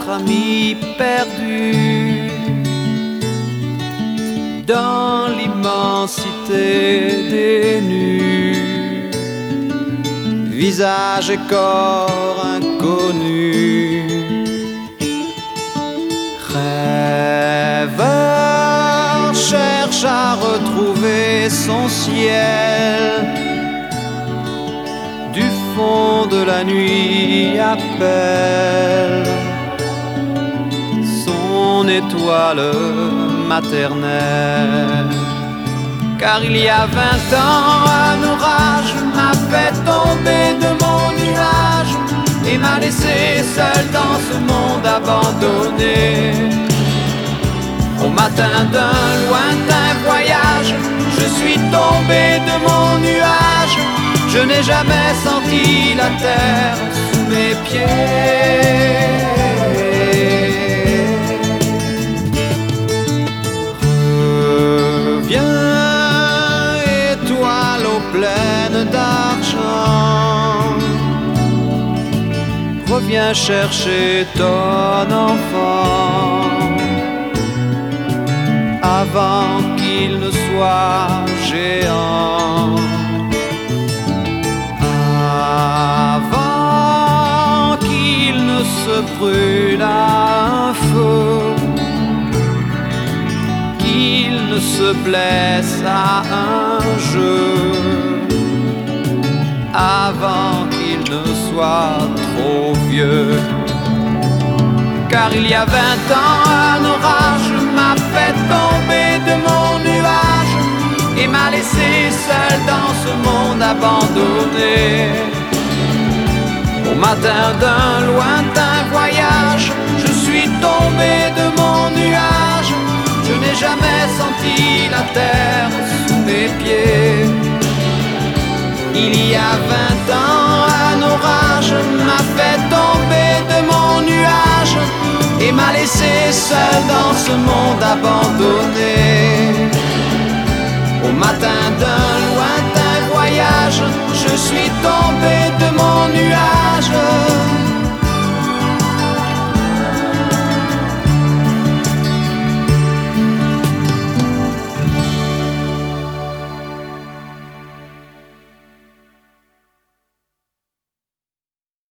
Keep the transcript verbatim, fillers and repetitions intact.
notre ami perdu dans l'immensité des nus, visage et corps inconnus. Rêveur cherche à retrouver son ciel, du fond de la nuit appelle son étoile maternelle. Car il y a vingt ans, un orage m'a fait tomber de mon nuage et m'a laissé seul dans ce monde abandonné. Au matin d'un lointain voyage, je suis tombé de mon nuage. Je n'ai jamais senti la terre sous mes pieds. Reviens, étoile aux plaines d'argent, reviens chercher ton enfant avant qu'il ne soit géant, avant qu'il ne se brûle à un feu, qu'il ne se blesse à un jeu, avant qu'il ne soit trop vieux. Car il y a vingt ans, un orage m'a fait tomber de mon nuage et m'a laissé seul dans ce monde abandonné. Au matin d'un lointain voyage, je suis tombé de mon nuage. Je n'ai jamais senti la terre sous mes pieds. Il y a vingt ans, un orage m'a fait tomber de mon nuage et m'a laissé seul dans ce monde abandonné. Au matin d'un lointain voyage, je suis tombé de mon nuage.